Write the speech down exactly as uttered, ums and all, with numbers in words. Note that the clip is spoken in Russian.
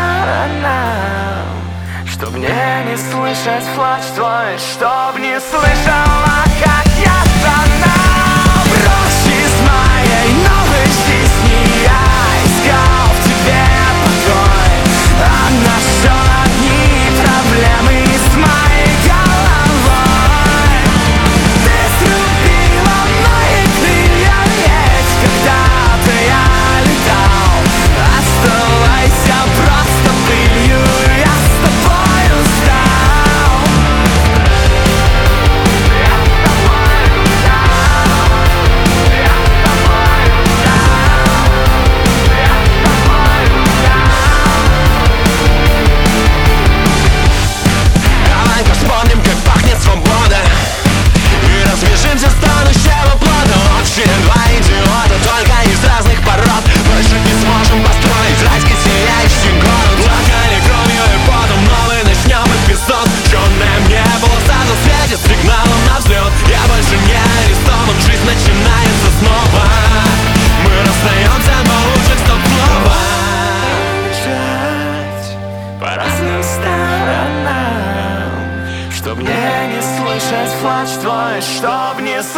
сторонам, чтоб мне не слышать плач твой, чтоб не слышала, как я стонал. Прочь из моей новой жизни, я искал в тебе покой, а нашел одни проблемы с моей головой. Ты срубила мои крылья, ведь когда-то я летал. Оставайся просто пылью, я с тобой устал. Я с тобой устал. Я с тобой устал. Я с тобой устал. Давай-ка вспомним, как пахнет свобода, и развяжемся с тонущего плода. Общие два идиота, только из разных пород. Больше не сможем построить райский сияющий город. Плакали кровью и потом новый начнем эпизод. Черное небо сразу светит сигналом на взлет. Я больше не арестован, жизнь начинается снова. Мы расстаемся, но лучше стоп снова. Бежать по разным сторонам, чтоб мне не слышать плач твой, чтоб не